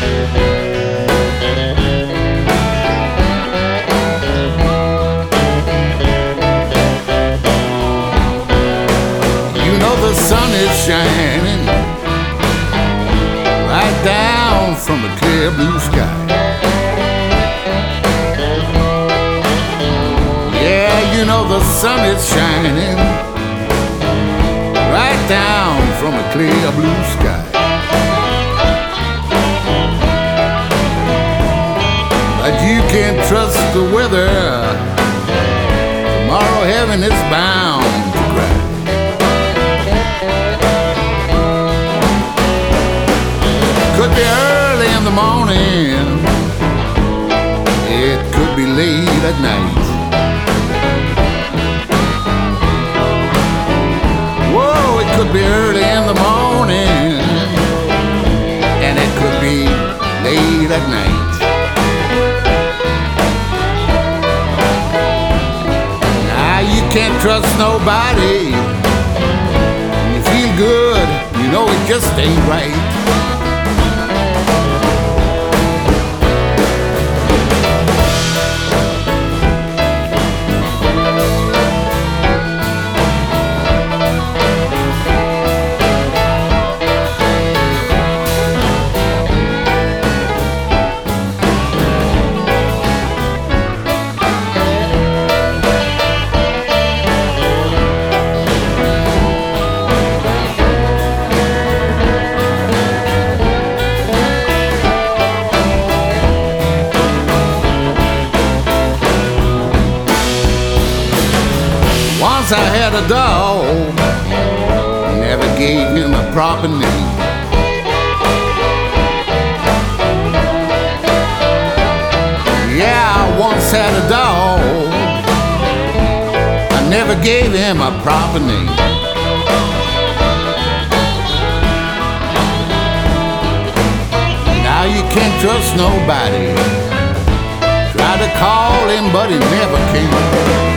You know the sun is shining right down from a clear blue sky. Yeah, you know the sun is shining right down from a clear blue sky. But you can't trust the weather. Tomorrow heaven is bound to cry. Could be early in the morning, it could be late at night. Whoa, it could be early in the morning, and it could be late at night. Now you can't trust nobody. When you feel good, you know it just ain't right. Once I had a dog, never gave him a proper name. Yeah, I once had a dog, I never gave him a proper name. Now you can't trust nobody. Tried to call him, but he never came.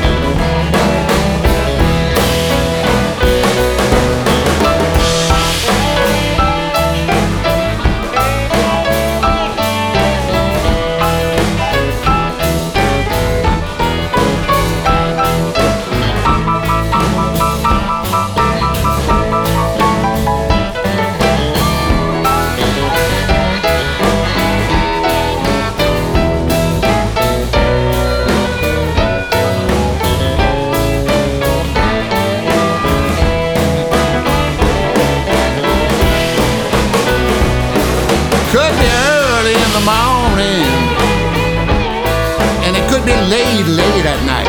Could be early in the morning, and it could be late, late at night.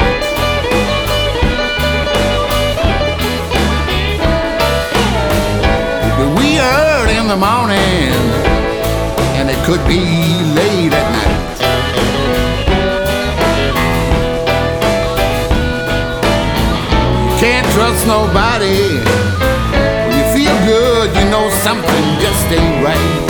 It could be wee early in the morning, and it could be late at night. You can't trust nobody. When you feel good, you know something just ain't right.